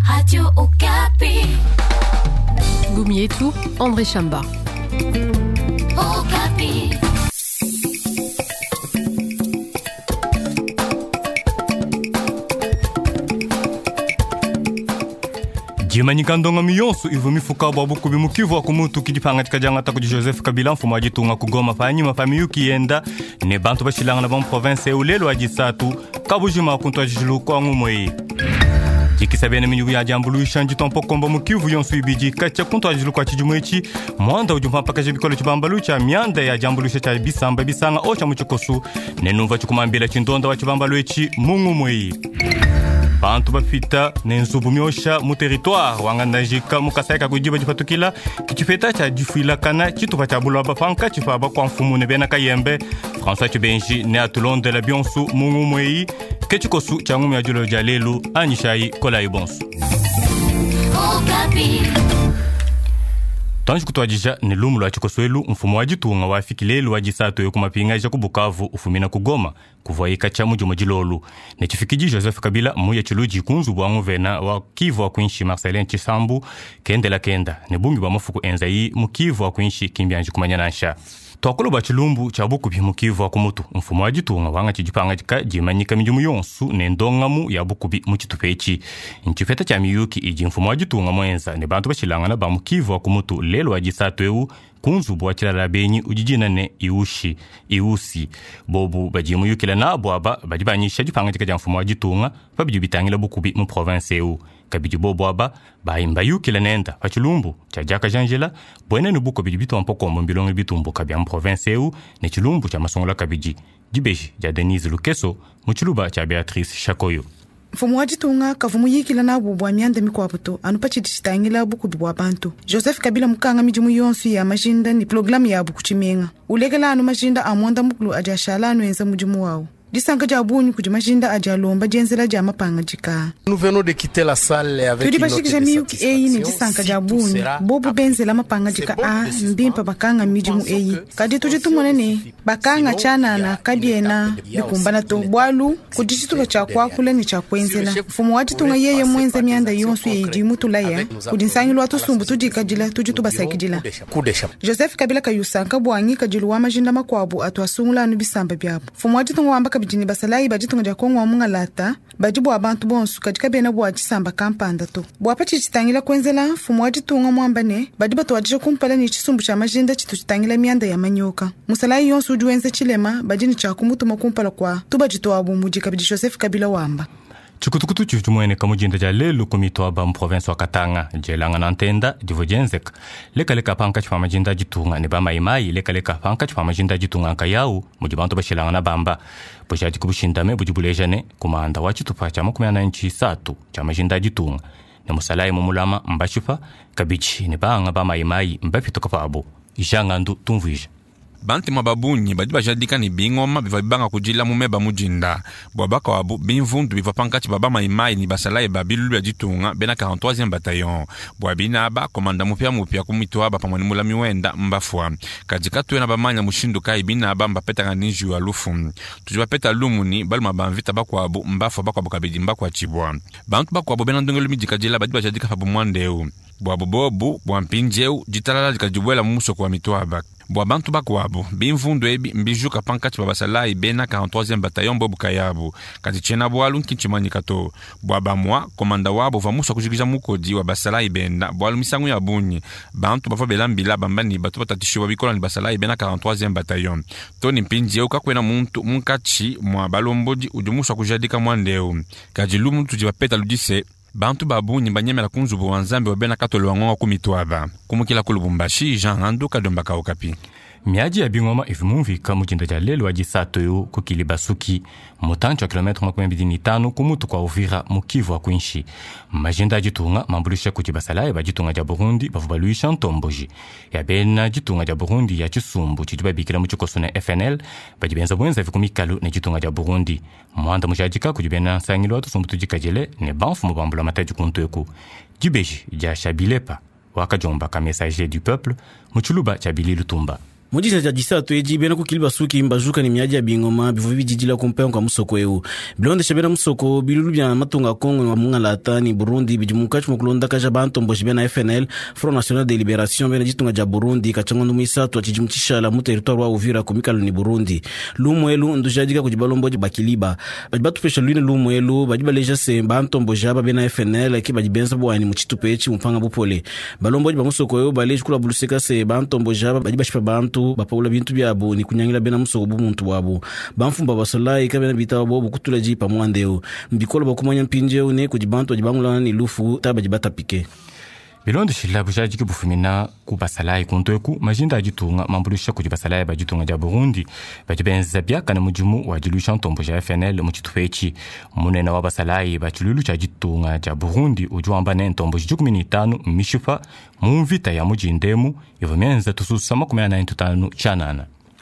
Radio Okapi. Gumietu, André Chamba. Okapi. Jimanyikandonga miyonsu ivumi fukabwa bukubi mukivu wa kumutu kidipanga tikajanga taku Joseph Kabila mfumu ajitunga kugoma fanyima famiyuki yenda ne bantu bashilanga na province ulelo ajisatu kabujima kuntu ajilu kwa ngumwe jikisabene minyugu ya jambulu ishanji tompo komba mukivu yonsu ibiji kacha kuntu ajilu kwa chijumwechi mwanda ujumpa pakaje bikolo chibambalu cha mianda ya jambulu cha bisamba bisanga ocha muchikosu nenumva chukumambila chindonda wa chibambalu echi mungumwe bantu bafita nenzubu myosha mu territoire wangandajika mukasaka kujiba jipatukila kichifeta cha jifuila kana chitupa cha bulwa bafanka chifaba kwa mfumu nebena kayembe François Chibenji ne atulonde la bionsu mungu mwei kechikosu cha ngumi ajulo jalelu anyishai kola ibonsu Okapi. Tanji kutwajisha ni lumu lwa chikoswelu mfumu wajitunga wafikilelu wajisatu yokumapinga ja kubukavu ufumina kugoma kuvaika cha muju majilolu. Nechifikiji Joseph Kabila muya chiluji kunzu buangu vena wa kivu wa kuinshi Marcelin Chisambu kende la kenda. Nebungi wa mafuku enzayi mukivu wa kuinshi kimbianji kumanyanansha. Tuakulu bachilumbu cha buku bimukivu wa kumutu mfumu wajitunga wanga chijipanga jika jimanyika mijumu yonsu nendongamu ya buku bi muchitupechi. Nchifeta cha miyuki iji mfumu wajitunga mwenza ne bantu bachilanga na ba mukivu wa kumutu lelo wajisatu eu kunzu buwachila labenyi ujijina ne iusi bobu bajimu yukila na abuaba bajibanyisha jipanga jika mfumu wajitunga babijubitangila buku bi mu province eu kabijibo boba baimba yukila nenda pachilumbu cha jaka janjela bwene nubuko bijibito ampoko mbilongo bitumbo kabya mu province eu ne chilumbu cha masongola kabiji jibeji ja Denise Lukeso muchiluba cha Beatrice Shakoyo. Mfumu wajitunga kavumu yikila na bubwa mianda mikwabuto anupachi ditangila buku bibwa bantu. Joseph Kabila mukanga mijumu yonsu ya majinda ni programu ya buku chimenga. Ulegela anu majinda amonda mukulu ajashala anu enza mujumu wao. Disanga jabunyu kujimajinda ajalomba jenzela jama panga jika. Nous venons de quitter la salle avec une note de satisfaction. Ni disanga jabunyu bobu benzela mapanga jika mbimpa bakanga mijumu eyi. Kadi tujitumone ne bakanga chana na kabiena bikumbana to bwalu kujishituka cha kwakula ni cha kwenzela. Mfumu wajitunga yeye mwenza mianda yonsu yeji mutulaya kudinsangilwa tusumbu tujikajila tujitubasakijila. Joseph Kabila kayusanka bwangi kajilu wa majinda makwabu atwasungula anu bisamba byabo. Mfumu wajitunga wamba kabijini basalai bajitunga jakongo wa mungalata bajibu abantu bonsu katika bena bwa chisamba kampanda to bwapa chichitangila kwenzela fumu wajitunga mwambane bajiba to wajisha kumpala ni chisumbu cha majinda chitutangila mianda ya manyoka musalai yonsu ujuenze chilema bajini cha kumutuma kumpala kwa tubajito wabu muji kabiji Joseph Kabila wamba Chikutukutu chumwene kamujinda ja lelu kumito aba mu province wa Katanga jelanga nantenda divojenzek leka panka chwa majinda jitunga ne bama imai leka panka chwa majinda jitunga kayau mujibantu bashilanga na bamba bojaji kubushindame bujibulejane kumanda wachitupa cha 13 cha majinda jitunga ne musalai mumulama mbashufa kabichi ne banga bama imai mbafito kapabo ijanga ndu tumvija Banti mababunyi badiba jadika ni bingoma bivabanga kujila mumeba mujinda bwabaka wabu binvundu bivapankachi baba maimai ni basalaye babilu ya jitunga bena 43e bataillon bwabina aba komanda mupya kumitu aba pamwani mulami wenda mbafwa kajika tuwe na bamanya mushindu kai bina aba mbapeta nganinji wa lufu tujibapeta lumuni balu mabamvita bakwa abu mbafwa bakwa bukabidi mbakwa chibwa bantu bakwa abu bena ndongelu mijika jila badiba jadika fabu mwandeu bwabubobu bwampinjeu jitalala jikajubwela muso kwa mitwaba bwabantu bakwabo binvundu ebi mbijuka pankachi babasalai bena 43e bataillon bobu kayabu kati chena bwalu nkinchimanyikato bwabamwa komanda wabo vamuswa kujigija mukodi wa basalai benda bwalu misangu ya bunyi bantu bafo belambila bambani batu batatishiwa bikola ni basalai bena 43e bataillon toni mpinjeu kakwena muntu munkachi mwa balomboji ujumuswa kujadika mwandeu kajilumu tujibapeta ludise bantu babunyi banyemela kunzubu wanzambe wabena katolo wangonga kumitwaba kumukila kulubumbashi Jean Anduka Dombaka Okapi. Miaji ya bingoma ifumumvika mujinda ja lelu wajisato yu kukilibasuki mutancho wa kilometro 25 kumutu kwa Uvira mukivu wa kuinshi. Majinda jitunga mambulisha kuchibasalaye bajitunga ja Burundi bafubaluisha ntomboji. Ya bena jitunga ja Burundi ya chisumbu chijibabikila muchikosu na FNL bajibenza buenza vikumikalu ne jitunga ja Burundi. Mwanda mujajika kujibena sangilo watu sumbu tujikajele ne banfu mubambula mataji kuntueku. Jibeji ja Shabilepa wakajomba ka messager du peuple muchuluba cha Billy Lutumba. Mujisa ja jisatu eji bena kukiliba suki mbajuka ni miaji ya bingoma bivu bijijila kumpeyo kwa musoko eu. Bilonde shabena musoko bilulu bya matunga Kongo wa munga latani Burundi bijumukachu mukulonda kaja bantu mboji bena FNL Front National de Libération bena jitunga ja Burundi kachangondo mwisatu achijumutisha la mu territoire wa Uvira kumikalo ni Burundi. Lumu elu ndujadika kujibalomboji bakiliba. Bajibatu pesha luine lumu elu bajibaleja se bantu mboji bena FNL ki bajibenza bwani muchitupe echi mpanga bupole. Balomboji ba musoko eu baleji kula buluseka se bantu mboji bajibashipa bantu bapaula bintu byabo ni kunyangila bena musoko bumuntu wabo bamfumba basalai kabena bitawo bobo kutula jipa mwandeo mbikolo bakumanya mpinje une kujibantu ajibangula ni lufu tabajibata pike bilondo shila bujajiki bufumina kubasalai kuntoeku majinda ajitunga mambulusha kujibasalai bajitunga ja Burundi bajibenza byaka na mujumu wajilusha ntombo ja FNL muchitufechi munena wa basalai bachululu cha jitunga ja Burundi ujuamba ne ntombo 15 mishifa mumvita ya mujindemu ivomenza tususama 15 chanana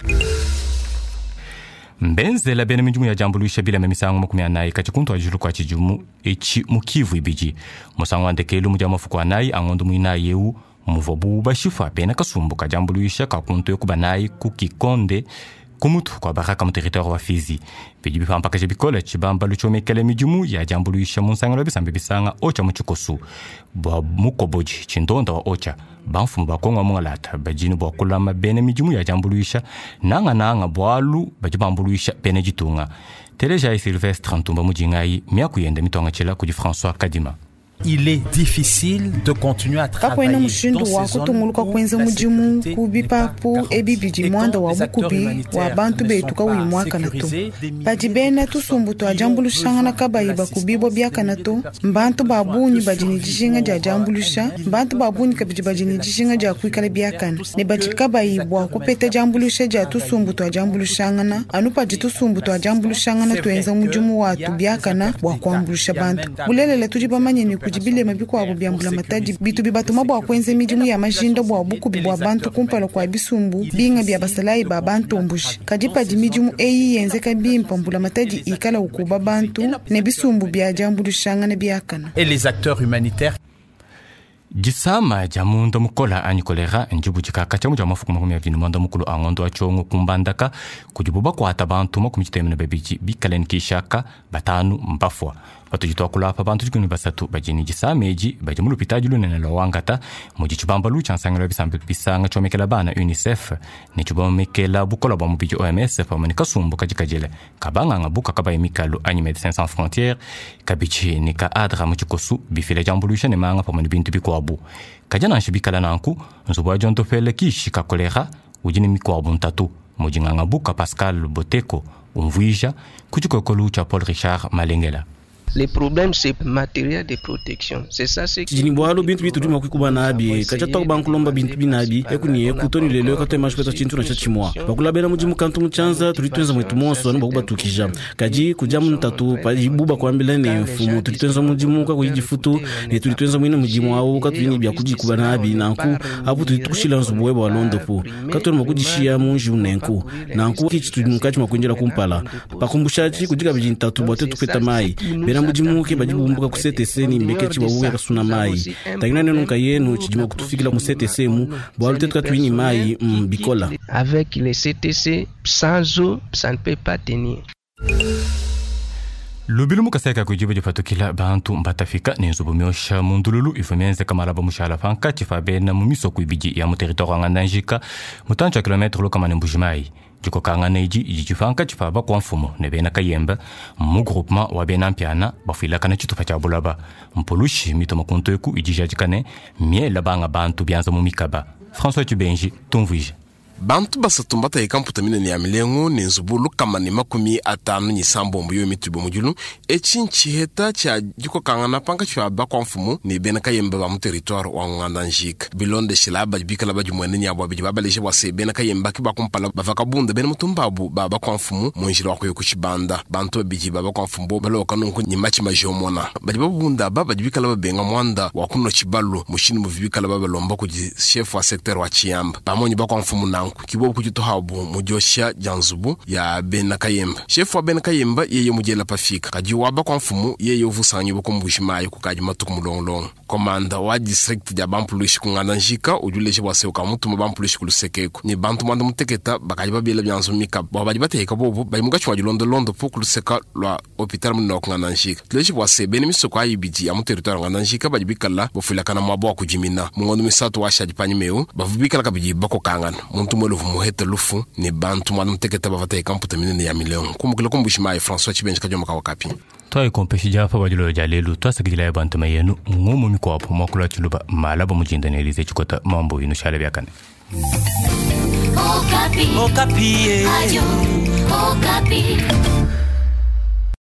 mbenze la bena mijumu ya jambuluisha bila memisango makumianayi kachikuntu ajulu kwa chijumu echi mukivu ibiji musango andekelu mujamafuku anayi angondo muinayi yeu muvobu bashifa bena kasumbu kajambuluisha kakuntu yokubanayi kukikonde kumutu kwa baraka mu territoire wa Fizi biji bifampa kaje bikola chibamba luchomekele mijumu ya jambuluisha munsanga lobisambe bisanga ocha muchikosu bwa mukoboji chindonda wa ocha banfumu bakongo mungalata bajini bwa kulama bene mijumu ya jambuluisha nanga bwalu bajibambuluisha bene jitunga teleja Sylvestre Ntumba mujingai miakuyenda mitonga chela kuji François Kadima. Il est difficile de continuer à travailler dans ces zones kwenza mujimu kubipa pu ebibiji mwanda wa bukubi wa bantu betuka uyimwaka nato bajibena tusumbuto ajambulushanga na kabayiba kubibo byaka nato mbantu babunyi bajini jishinga ja jambulusha mbantu babunyi kabiji bajini jishinga ja kuikale byakana ne bajikabayibwa kupete jambulusha ja tusumbuto ajambulushanga na anupa jitusumbuto ajambulushanga na tuenza mujimu watu byakana wa kwambulusha bantu bulelele tujibamanye kujibile mabiko abo byambula mataji bitu bibatuma bwa kwenze mijimu ya majindo bwa buku bwa bantu kumpalo kwa bisumbu binga bya basalai ba bantu mbushi kadipa jimijimu eyi yenze kabimpa mbula mataji ikala ukuba bantu ne bisumbu bya jambulu shanga ne byakana et les acteurs humanitaires Jisama jamundo mukola anyikolera njubu jikaka chamu jamafuku makumi ya vinu manda mukulu angondo achongo kumbandaka kujibuba kwa hata bantu makumi chitemene babiji bikalen kishaka batanu mbafwa watu jitoa kulapa bantu jikuni basatu bajini jisameji bajimulu pitajulu nene lawangata mujichubamba lucha nsangelo bisambe bisanga chomekela bana UNICEF ni chubamekela bukola ba mubiji OMS pamani kasumbu kajikajele kabanga ngabuka kabaye mikalu anyi Médecins Sans Frontières kabichi ni ka adra muchikosu bifile jambulusha ne manga pamani bintu bikwabu kajana nshibikala nanku nzubwa jonto fele kishi kakolera ujini mikwabu ntatu mujinganga buka Pascal Boteko umvuija kuchikokolu cha Paul Richard Malengela. Les problèmes c'est matériel de protection. C'est ça c'est jini bwalo bintu bitu duma kukuba nabi kacha to bankulomba bintu binabi ekuni ekutoni lelo kato mashpeta chintu na chachimwa bakulabera mujimu kantu muchanza tulitwenza mwetu monso no bakuba tukija kaji kujamu ntatu pajibuba kwambila ne mfumu tulitwenza mujimu ka kujifutu ne tulitwenza mwine mujimu awu katuni bya kujikuba nabi nanku apu tulitukushila nzubwe ba londo po kato mukujishia munju nenku nanku kichitumukachi makunjira kumpala bakumbushachi kujika bijintatu bote tupeta mai bera mujimu ke bajibumbuka ku CTC ni mbekechi wa uwe kasuna mai tagina nenu kayenu chijima kutufikila mu CTC mu bwalo tetu katwini mai bikola avec les CTC sans eau ça ne peut pas tenir. Lubilu mukaseka kujibu jifatukila bantu mbatafika ni nzubumyosha mundululu ifumenze kamaraba mushala fanka chifabena mumiso kuibiji ya mu territoire ngandanjika mutancha kilometre lokama mbujimai jiko kanga neji jijifanka chifaba kwa mfumo nebena kayemba mu groupement wa bena mpiana bafila kana chitupa cha bulaba mpolushi mito makuntoeku ijijajikane miela banga bantu byanza mu mikaba. François Tubenji tumvuije bantu basatumbata ikamputa minene ya milengo nenzubulu kama ni makumi atanu ni sambombo yo mitubo mujulu echinchi heta cha jiko kangana panka chwa bakwa mfumu ni bena kayemba ba mu territoire wa ngandanjika bilonde shilaba bikala ba jumwene nya bwa bijaba leshe wa se bena kayemba ki bakumpala bavakabunda bena mutumbabu baba kwa mfumu monjira wa kuyokuchibanda bantu biji baba kwa mfumu baloka nunku ni machi majomona bajibabunda baba bikala ba benga mwanda wa kuno chibalu mushini mu bikala baba lomba ku chef wa secteur wa Chiamba bamonyi bakwa mfumu na banku kibobu kujito habu mujosha janzubu ya Ben Kayemba shefu wa Ben Kayemba yeye mujela pafika kajiwaba kwa mfumu yeye uvusanyi bukumbushima kukaji matuku mulonglong komanda wa district ya bampulishi kungananjika ujuleje bwase ukamutu mabampulishi kulusekeko ni bantu manda muteketa bakaji babela byanzo mika babaji bateka bobo bayimuga chwa londo po kuluseka lwa hospital munno kungananjika leje bwase beni misoko ayibiji amu territoire kungananjika baji bikala bofula kana mabo kujimina mungondo misatu washaji panyimeu bavubikala kabiji bako kangana muntu mwelu muheta lufu ni bantu manda muteketa bavateka kamputa minene ya milion kumukila kumbushima François Chibenji kajoma kawakapi Toi kompeshi japa bajilo jalelu twa sakijila ya bantu mayenu ngumu mikwapo mwakula chuluba malaba mujinda nelize chukota mambo inu shale byakane Okapi. Okapi. Ayo. Okapi.